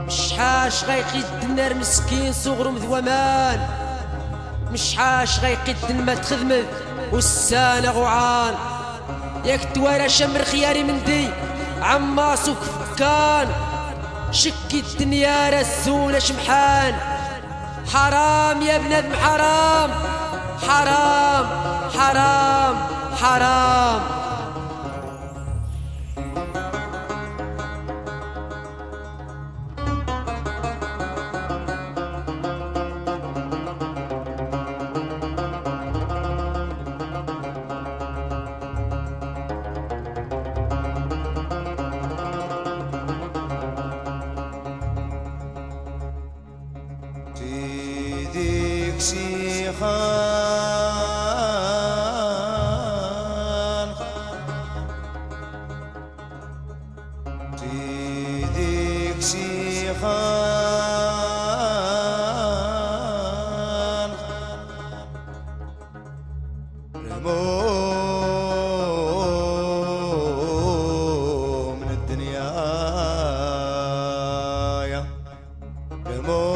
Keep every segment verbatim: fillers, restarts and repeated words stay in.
مش حاش غيقيد النار مسكين صغر مذومان، مش حاش غيقيد ما تخدمت والسانة غوعان. ياك توارى شمر خياري من دي عماس وكفكان، شكي الدنيا رزونة شمحان. حرام يا بنادم حرام حرام حرام حرام. ذيك سيخان ذيك سيخان رمو من الدنيا يا رمو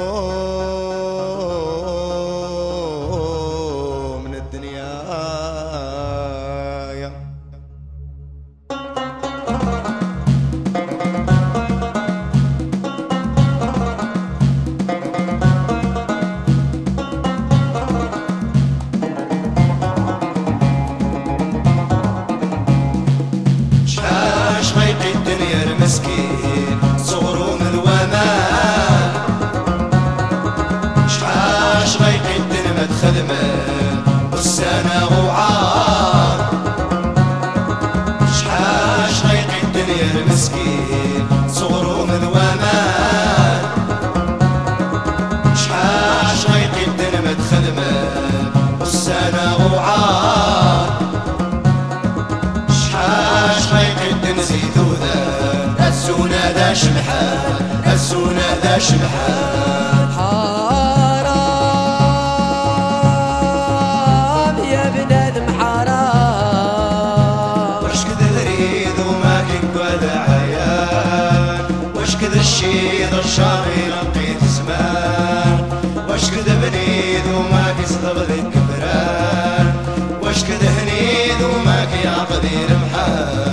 مسكين صغرو من الومان، شحاش غيقد ما تخدمن والسنة غوعان. شحاش غيقد يا المسكين صغرو من الومان، شحاش غيقد ما تخدمن والسنة غوعان. شحاش غيقد نزيدو السونا ذا شمحان، السونا ذا شمحان. حرام يا بنادم حرام، واش كذا تريد وما كيك ولا عيان، واش كذا الشيض الشاغي لقيت زمان، واش كذا بنيد وما كيصدق ذي الكبران، واش كذا هنيد وما كيعقدي رمحان.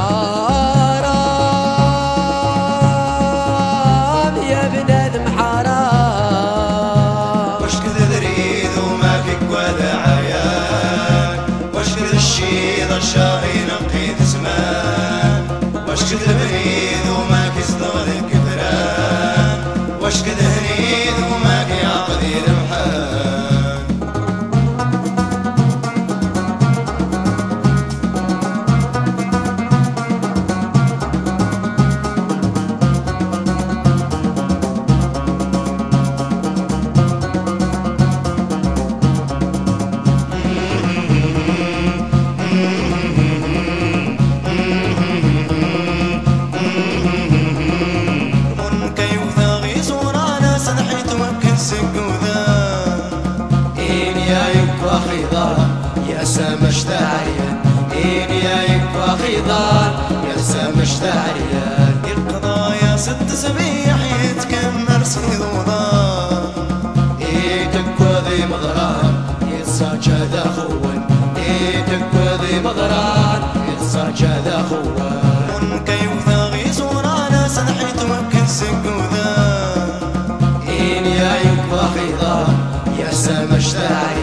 الشاغي نقيت زمان، واش كذا بنيد وما كيصدق ذي الكبران، واش كذا هنيد وما كيعقدي رمحان. يا سما اشتعريان إن يا يبقى خضار، يا سما اشتعريان يقضى يا ست سبيح يتكمل صيد وضار. إيتكوى ذي مضران يتساجد أخوان، إيتكوى ذي مضران يتساجد أخوان. ونكي وثاغي زورانا سنحيت ممكن سقوذان. إن يا يبقى خضار يا سما اشتعريان